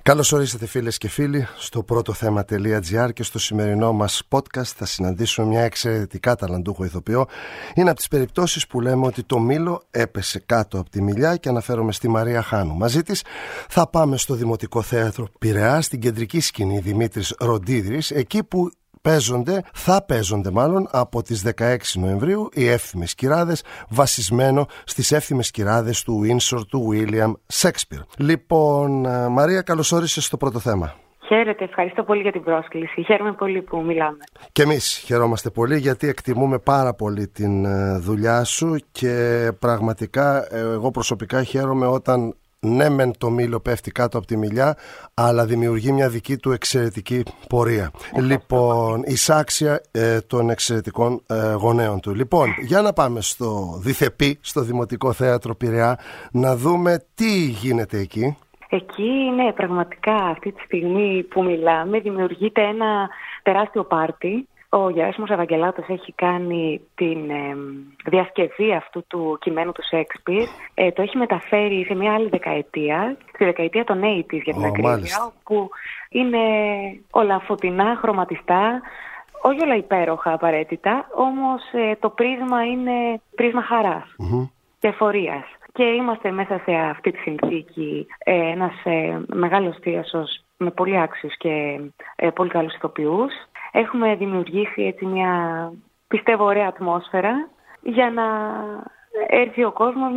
Καλώς ορίσατε φίλες και φίλοι στο πρώτοθέμα.gr και στο σημερινό μας podcast θα συναντήσουμε μια εξαιρετικά ταλαντούχο ηθοποιό. Είναι από τις περιπτώσεις που λέμε ότι το μήλο έπεσε κάτω από τη μιλιά και αναφέρομαι στη Μαρία Χάνου. Μαζί της θα πάμε στο Δημοτικό Θέατρο Πειραιά, στην κεντρική σκηνή Δημήτρης Ροντίδρης, εκεί που θα παίζονται από τις 16 Νοεμβρίου οι Εύθυμες Κυράδες, βασισμένο στις Εύθυμες Κυράδες του Windsor του William Shakespeare. Λοιπόν, Μαρία, καλώς όρισες στο πρώτο θέμα. Χαίρετε, ευχαριστώ πολύ για την πρόσκληση. Χαίρομαι πολύ που μιλάμε. Και εμείς χαιρόμαστε πολύ, γιατί εκτιμούμε πάρα πολύ την δουλειά σου και πραγματικά εγώ προσωπικά χαίρομαι όταν ναι μεν το μήλο πέφτει κάτω από τη μιλιά, αλλά δημιουργεί μια δική του εξαιρετική πορεία. Λοιπόν, εισάξια των εξαιρετικών γονέων του. Λοιπόν, για να πάμε στο ΔΙΘΕΠΗ, στο Δημοτικό Θέατρο Πειραιά, να δούμε τι γίνεται εκεί. Εκεί είναι πραγματικά αυτή τη στιγμή που μιλάμε, δημιουργείται ένα τεράστιο πάρτι. Ο Γεράσιμος Ευαγγελάτος έχει κάνει την διασκευή αυτού του κειμένου του Σέξπιρ. Το έχει μεταφέρει σε μια άλλη δεκαετία, στη δεκαετία των 80's για την ακρίβεια, όπου είναι όλα φωτεινά, χρωματιστά, όχι όλα υπέροχα απαραίτητα, όμως το πρίσμα είναι πρίσμα χαράς και εφορίας. Και είμαστε μέσα σε αυτή τη συνθήκη ένας μεγάλος θίασος με πολύ άξιους και πολύ καλούς ηθοποιούς. Έχουμε δημιουργήσει έτσι μια, πιστεύω, ωραία ατμόσφαιρα για να έρθει ο κόσμος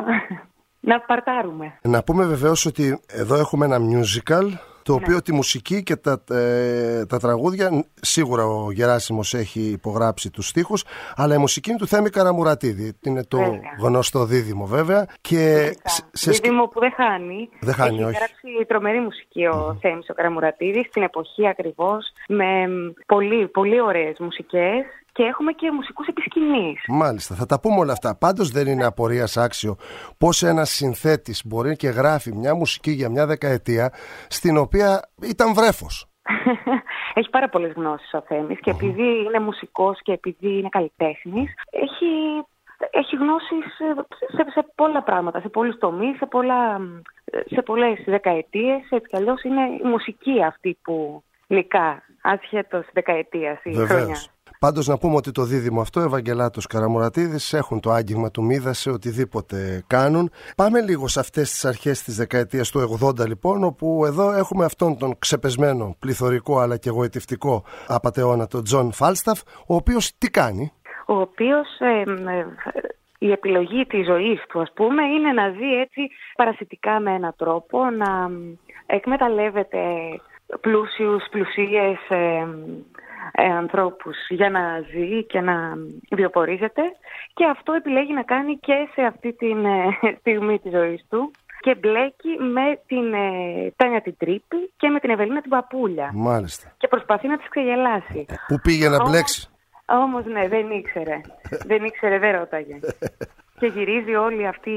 να παρτάρουμε. Να πούμε βεβαίως ότι εδώ έχουμε ένα musical, το οποίο τη μουσική και τα τραγούδια, σίγουρα ο Γεράσιμος έχει υπογράψει τους στίχους, αλλά η μουσική είναι του Θέμη Καραμουρατίδη. Είναι το γνωστό δίδυμο βέβαια. Και δίδυμο που δεν χάνει. Έχει γράψει τρομερή μουσική ο Θέμης ο Καραμουρατίδης, στην εποχή ακριβώς, με πολύ, πολύ ωραίες μουσικές. Και έχουμε και μουσικούς επί σκηνής. Μάλιστα, θα τα πούμε όλα αυτά. Πάντως δεν είναι απορίας άξιο πώς ένας συνθέτης μπορεί και γράφει μια μουσική για μια δεκαετία στην οποία ήταν βρέφος. Έχει πάρα πολλές γνώσεις ο Θέμης και επειδή είναι μουσικός και επειδή είναι καλλιτέχνης, έχει γνώσεις σε πολλά πράγματα, σε πολλούς τομείς, σε πολλές δεκαετίες. Έτσι κι αλλιώς είναι η μουσική αυτή που νικά, άσχετος δεκαετίας ή χρονιάς. Πάντως να πούμε ότι το δίδυμο αυτό, Ευαγγελάτος Καραμουρατίδης, έχουν το άγγιγμα του Μίδα σε οτιδήποτε κάνουν. Πάμε λίγο σε αυτές τις αρχές της δεκαετίας του 80 λοιπόν, όπου εδώ έχουμε αυτόν τον ξεπεσμένο, πληθωρικό αλλά και εγωιτευτικό απατεώνα, τον Τζον Φάλσταφ, ο οποίος τι κάνει? Ο οποίος η επιλογή της ζωής του, ας πούμε, είναι να ζει έτσι παρασιτικά με έναν τρόπο, να εκμεταλλεύεται πλούσιους, πλουσίες ανθρώπους για να ζει και να βιοπορίζεται, και αυτό επιλέγει να κάνει και σε αυτή τη στιγμή της ζωής του και μπλέκει με την Τάνια την Τρύπη και με την Ευελίνα την Παπούλια. Μάλιστα. Και προσπαθεί να τις ξεγελάσει. Πού πήγε να μπλέξει? Όμως ναι, δεν ήξερε, δεν ρώταγε. Και γυρίζει όλη αυτή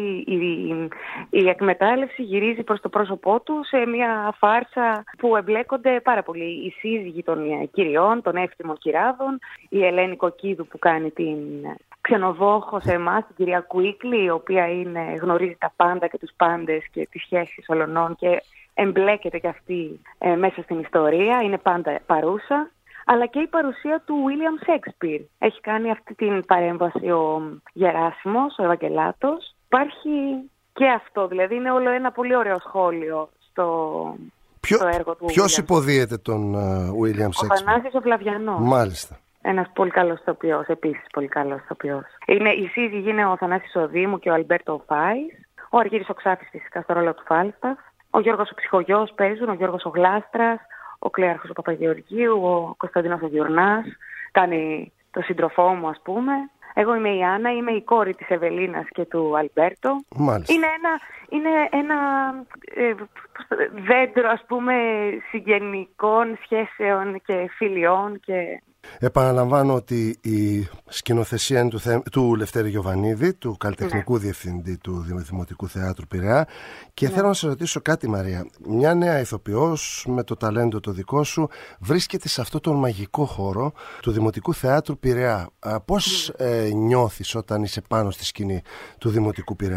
η εκμετάλλευση, γυρίζει προς το πρόσωπό του σε μια φάρσα που εμπλέκονται πάρα πολύ οι σύζυγοι των κυριών, των εύθυμων κυράδων, η Ελένη Κοκκίδου που κάνει την ξενοδόχο σε εμάς, την κυρία Κουίκλη, η οποία γνωρίζει τα πάντα και τους πάντες και τις σχέσεις ολονών και εμπλέκεται και αυτή μέσα στην ιστορία, είναι πάντα παρούσα. Αλλά και η παρουσία του William Shakespeare. Έχει κάνει αυτή την παρέμβαση ο Γεράσιμος, ο Ευαγγελάτος. Υπάρχει και αυτό, δηλαδή είναι όλο ένα πολύ ωραίο σχόλιο στο έργο του. Ποιος υποδίεται τον William Shakespeare? Ο Θανάσης ο Φλαβιανός. Μάλιστα. Ένας πολύ καλός ηθοποιός, επίσης πολύ καλός ηθοποιός. Οι σύζυγοι είναι ο Θανάσης ο Δήμου και ο Αλμπέρτο Φάης. Ο Αργύρης ο Ξάφης φυσικά στο ρόλο του Φάλσταφ. Ο Γιώργος ο Ψυχογιός παίζουν, ο Γιώργος ο Γλάστρας. Ο Κλέαρχος ο Παπαγεωργίου, ο Κωνσταντίνος ο Γιουρνάς, κάνει το σύντροφό μου, ας πούμε. Εγώ είμαι η Άννα, είμαι η κόρη της Ευελίνας και του Αλμπέρτο. Μάλιστα. Είναι ένα δέντρο, ας πούμε, συγγενικών σχέσεων και φιλιών και... Επαναλαμβάνω ότι η σκηνοθεσία είναι του Λευτέρη Γιοβανίδη, του καλλιτεχνικού διευθυντή του Δημοτικού Θεάτρου Πειραιά. Και θέλω να σε ρωτήσω κάτι, Μαρία. Μια νέα ηθοποιός με το ταλέντο το δικό σου βρίσκεται σε αυτό τον μαγικό χώρο του Δημοτικού Θεάτρου Πειραιά. Πώς νιώθεις όταν είσαι πάνω στη σκηνή του Δημοτικού Πειραιά?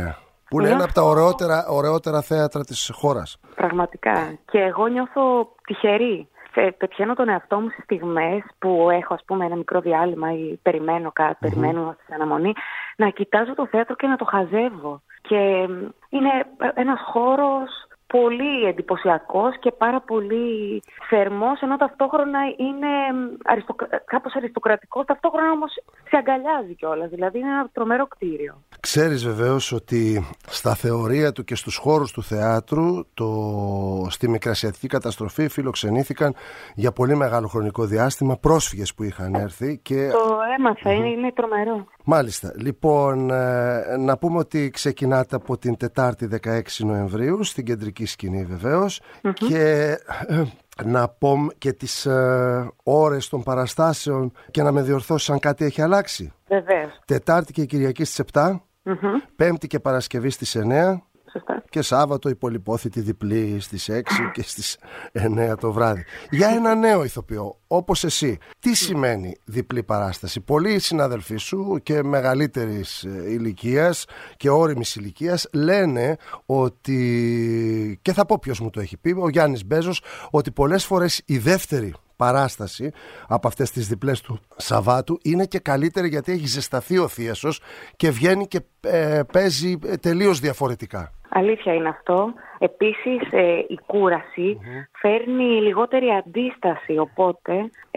Που είναι ένα από τα ωραιότερα θέατρα της χώρας. Πραγματικά. Και εγώ νιώθω τυχερή. Πετυχαίνω τον εαυτό μου στις στιγμές που έχω, ας πούμε, ένα μικρό διάλειμμα ή περιμένω κάτι, περιμένω στην αναμονή, να κοιτάζω το θέατρο και να το χαζεύω. Και είναι ένας χώρος πολύ εντυπωσιακός και πάρα πολύ θερμός, ενώ ταυτόχρονα είναι κάπως αριστοκρατικός, ταυτόχρονα όμως σε αγκαλιάζει κιόλας. Δηλαδή είναι ένα τρομερό κτίριο. Ξέρεις βεβαίως ότι στα θεωρία του και στους χώρους του θεάτρου στη Μικρασιατική καταστροφή φιλοξενήθηκαν για πολύ μεγάλο χρονικό διάστημα πρόσφυγες που είχαν έρθει και... Το έμαθα, είναι τρομερό. Μάλιστα. Λοιπόν, να πούμε ότι ξεκινάτε από την Τετάρτη 16 Νοεμβρίου στην κεντρική σκηνή βεβαίως και να πω και τις ώρες των παραστάσεων και να με διορθώσει αν κάτι έχει αλλάξει. Βεβαίως. Τετάρτη και Κυριακή στις 7, Πέμπτη και Παρασκευή στις 9 και Σάββατο η πολυπόθητη διπλή στις 6 και στις 9 το βράδυ. Για ένα νέο ηθοποιό όπως εσύ, τι σημαίνει διπλή παράσταση? Πολλοί συναδελφοί σου και μεγαλύτερης ηλικίας και όριμης ηλικίας λένε ότι, και θα πω ποιος μου το έχει πει, ο Γιάννης Μπέζος, ότι πολλές φορές η δεύτερη παράσταση από αυτές τις διπλές του Σαββάτου είναι και καλύτερη γιατί έχει ζεσταθεί ο θίασος και βγαίνει και παίζει τελείως διαφορετικά. Αλήθεια είναι αυτό. Επίσης η κούραση φέρνει λιγότερη αντίσταση, οπότε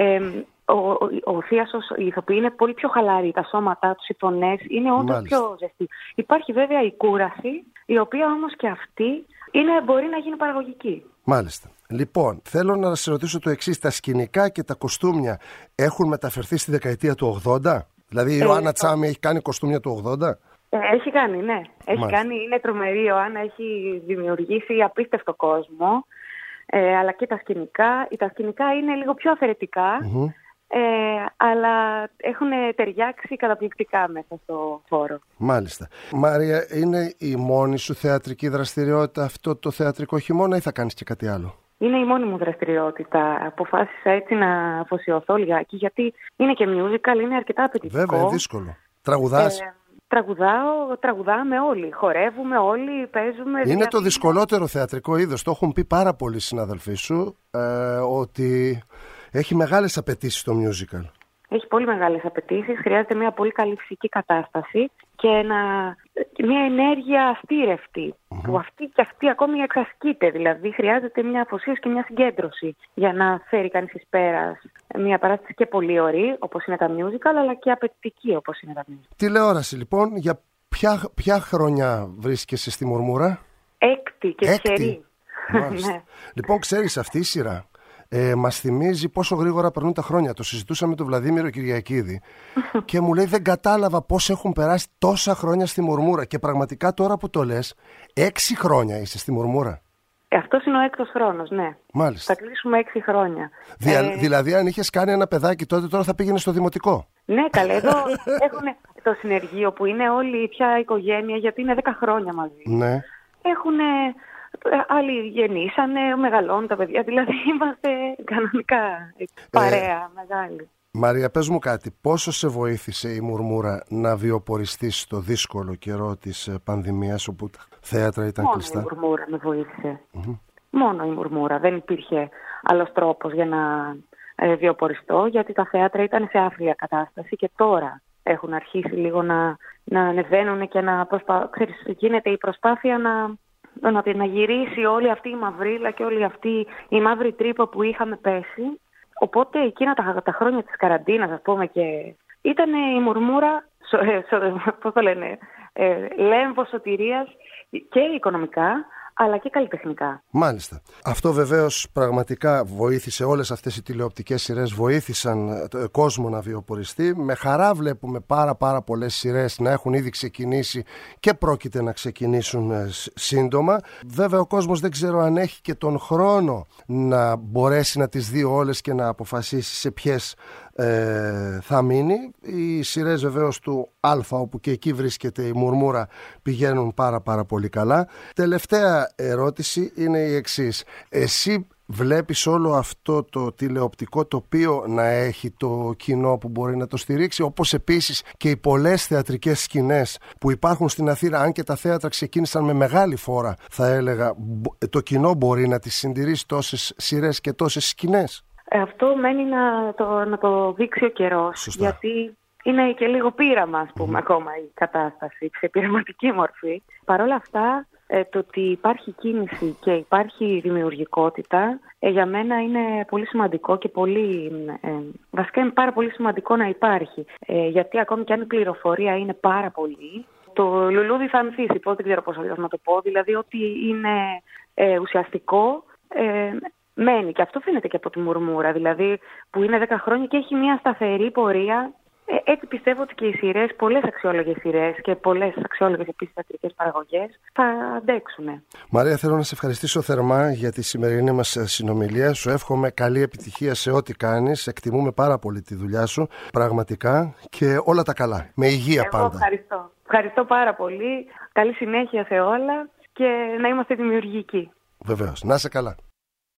ο θίασος, οι ηθοποιοί είναι πολύ πιο χαλαροί, τα σώματά τους, οι φωνές είναι όντως πιο ζεστοί. Υπάρχει βέβαια η κούραση, η οποία όμως και αυτή μπορεί να γίνει παραγωγική. Μάλιστα. Λοιπόν, θέλω να σε ρωτήσω το εξής. Τα σκηνικά και τα κοστούμια έχουν μεταφερθεί στη δεκαετία του 80? Δηλαδή η Ιωάννα Τσάμι έχει κάνει κοστούμια του 80? Έχει κάνει, ναι. Έχει κάνει, είναι τρομερή η Ιωάννα, έχει δημιουργήσει απίστευτο κόσμο. Αλλά και τα σκηνικά. Τα σκηνικά είναι λίγο πιο αφαιρετικά, αλλά έχουν ταιριάξει καταπληκτικά μέσα στο χώρο. Μάλιστα. Μάρια, είναι η μόνη σου θεατρική δραστηριότητα αυτό το θεατρικό χειμώνα ή θα κάνεις και κάτι άλλο? Είναι η μόνη μου δραστηριότητα. Αποφάσισα έτσι να αφοσιωθώ λιγάκι, γιατί είναι και musical, είναι αρκετά απαιτητικό. Βέβαια, δύσκολο. Τραγουδάς? Τραγουδάμε όλοι, χορεύουμε όλοι, παίζουμε. Είναι το δυσκολότερο θεατρικό είδος. Το έχουν πει πάρα πολλοί συναδελφοί σου, ότι έχει μεγάλες απαιτήσεις το musical. Έχει πολύ μεγάλες απαιτήσεις, χρειάζεται μια πολύ καλή φυσική κατάσταση και μια ενέργεια αστήρευτη, που αυτή ακόμη εξασκείται. Δηλαδή χρειάζεται μια αφοσίωση και μια συγκέντρωση για να φέρει κανείς εις πέρας μια παράσταση και πολύ ωραία, όπως είναι τα musical, αλλά και απαιτητική, όπως είναι τα musical. Τηλεόραση λοιπόν, για ποια χρονιά βρίσκεσαι στη Μουρμούρα? Έκτη και τυχερή. Ναι. Λοιπόν, ξέρεις, αυτή η σειρά μας θυμίζει πόσο γρήγορα περνούν τα χρόνια. Το συζητούσαμε με τον Βλαδίμηρο Κυριακίδη και μου λέει δεν κατάλαβα πώς έχουν περάσει τόσα χρόνια στη Μουρμούρα. Και πραγματικά τώρα που το λες, 6 χρόνια είσαι στη Μουρμούρα. Αυτός είναι ο έκτος χρόνος, ναι. Μάλιστα. Θα κλείσουμε 6 χρόνια. Δηλαδή αν είχες κάνει ένα παιδάκι τότε, τώρα θα πήγαινε στο δημοτικό. Ναι, καλέ. Εδώ έχουν το συνεργείο που είναι όλη πια οικογένεια, γιατί είναι 10 χρόνια μαζί. Ναι. Άλλοι γεννήσανε, μεγαλώνουν τα παιδιά, δηλαδή είμαστε κανονικά παρέα μεγάλη. Μαρία, πες μου κάτι, πόσο σε βοήθησε η Μουρμούρα να βιοποριστείς στο δύσκολο καιρό της πανδημίας όπου τα θέατρα ήταν κλειστά? Μόνο η Μουρμούρα με βοήθησε. Μόνο η Μουρμούρα. Δεν υπήρχε άλλος τρόπος για να βιοποριστώ, γιατί τα θέατρα ήταν σε άφρια κατάσταση και τώρα έχουν αρχίσει λίγο να ανεβαίνουν και ξέρεις, γίνεται η προσπάθεια να γυρίσει όλη αυτή η μαυρίλα και όλη αυτή η μαύρη τρύπα που είχαμε πέσει. Οπότε εκείνα τα χρόνια της καραντίνας, ας πούμε, και ήταν η Μουρμούρα, πώς το λένε, λέμβος σωτηρίας και οικονομικά, αλλά και καλλιτεχνικά. Μάλιστα. Αυτό βεβαίως πραγματικά βοήθησε, όλες αυτές οι τηλεοπτικές σειρές βοήθησαν τον κόσμο να βιοποριστεί. Με χαρά βλέπουμε πάρα πολλές σειρές να έχουν ήδη ξεκινήσει και πρόκειται να ξεκινήσουν σύντομα. Βέβαια ο κόσμος δεν ξέρω αν έχει και τον χρόνο να μπορέσει να τις δει όλες και να αποφασίσει σε ποιες θα μείνει. Οι σειρές βεβαίως του Α, όπου και εκεί βρίσκεται η Μουρμούρα, πηγαίνουν πάρα πολύ καλά. Τελευταία ερώτηση είναι η εξής. Εσύ Βλέπεις όλο αυτό το τηλεοπτικό τοπίο να έχει το κοινό που μπορεί να το στηρίξει, όπως επίσης και οι πολλές θεατρικές σκηνές που υπάρχουν στην Αθήνα, αν και τα θέατρα ξεκίνησαν με μεγάλη φόρα, θα έλεγα, το κοινό μπορεί να τις συντηρήσει τόσες σειρές και τόσες σκηνές? Αυτό μένει να το δείξει ο καιρός. Σωστά. Γιατί είναι και λίγο πείραμα, ας πούμε, ακόμα η κατάσταση, σε πειραματική μορφή. Παρ' όλα αυτά, το ότι υπάρχει κίνηση και υπάρχει δημιουργικότητα, για μένα είναι πολύ σημαντικό και βασικά είναι πάρα πολύ σημαντικό να υπάρχει. Γιατί ακόμη και αν η πληροφορία είναι πάρα πολύ, το λουλούδι θα ανθίσει, δεν ξέρω πώς αλλιώς να το πω, δηλαδή ότι είναι ουσιαστικό μένει. Και αυτό φαίνεται και από τη Μουρμούρα, δηλαδή που είναι 10 χρόνια και έχει μια σταθερή πορεία. Έτσι πιστεύω ότι και οι σειρές, πολλές αξιόλογες σειρές και πολλές αξιόλογες επίσης θεατρικές παραγωγές θα αντέξουν. Μαρία, θέλω να σε ευχαριστήσω θερμά για τη σημερινή μας συνομιλία. Σου εύχομαι καλή επιτυχία σε ό,τι κάνεις. Εκτιμούμε πάρα πολύ τη δουλειά σου, πραγματικά, και όλα τα καλά. Με υγεία πάντα. Ευχαριστώ. Ευχαριστώ πάρα πολύ. Καλή συνέχεια σε όλα και να είμαστε δημιουργικοί. Βεβαίως. Να είσαι καλά.